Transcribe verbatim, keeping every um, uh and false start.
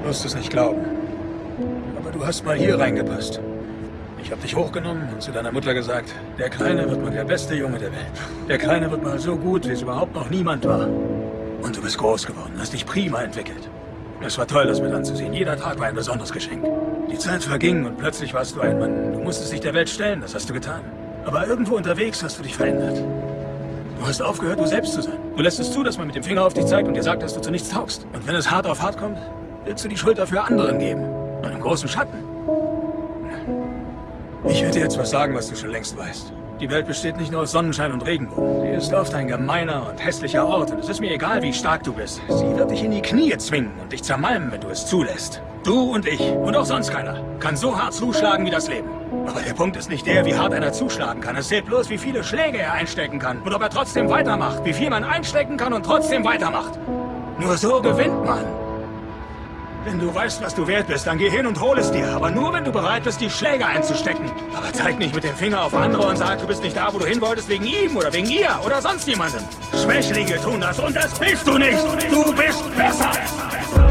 wirst es nicht glauben. Aber du hast mal hier reingepasst. Ich habe dich hochgenommen und zu deiner Mutter gesagt, der Kleine wird mal der beste Junge der Welt. Der Kleine wird mal so gut, wie es überhaupt noch niemand war. Und du bist groß geworden, hast dich prima entwickelt. Es war toll, das mit anzusehen. Jeder Tag war ein besonderes Geschenk. Die Zeit verging und plötzlich warst du ein Mann. Du musstest dich der Welt stellen, das hast du getan. Aber irgendwo unterwegs hast du dich verändert. Du hast aufgehört, du selbst zu sein. Du lässt es zu, dass man mit dem Finger auf dich zeigt und dir sagt, dass du zu nichts taugst. Und wenn es hart auf hart kommt, willst du die Schuld dafür anderen geben. Einem großen Schatten. Ich werde dir jetzt was sagen, was du schon längst weißt. Die Welt besteht nicht nur aus Sonnenschein und Regenbogen. Sie ist oft ein gemeiner und hässlicher Ort. Und es ist mir egal, wie stark du bist. Sie wird dich in die Knie zwingen und dich zermalmen, wenn du es zulässt. Du und ich und auch sonst keiner kann so hart zuschlagen wie das Leben. Aber der Punkt ist nicht der, wie hart einer zuschlagen kann. Es zählt bloß, wie viele Schläge er einstecken kann. Und ob er trotzdem weitermacht. Wie viel man einstecken kann und trotzdem weitermacht. Nur so gewinnt man. Wenn du weißt, was du wert bist, dann geh hin und hol es dir. Aber nur, wenn du bereit bist, die Schläge einzustecken. Aber zeig nicht mit dem Finger auf andere und sag, du bist nicht da, wo du hin wolltest, wegen ihm oder wegen ihr oder sonst jemandem. Schwächlinge tun das und das bist du nicht. Du bist besser.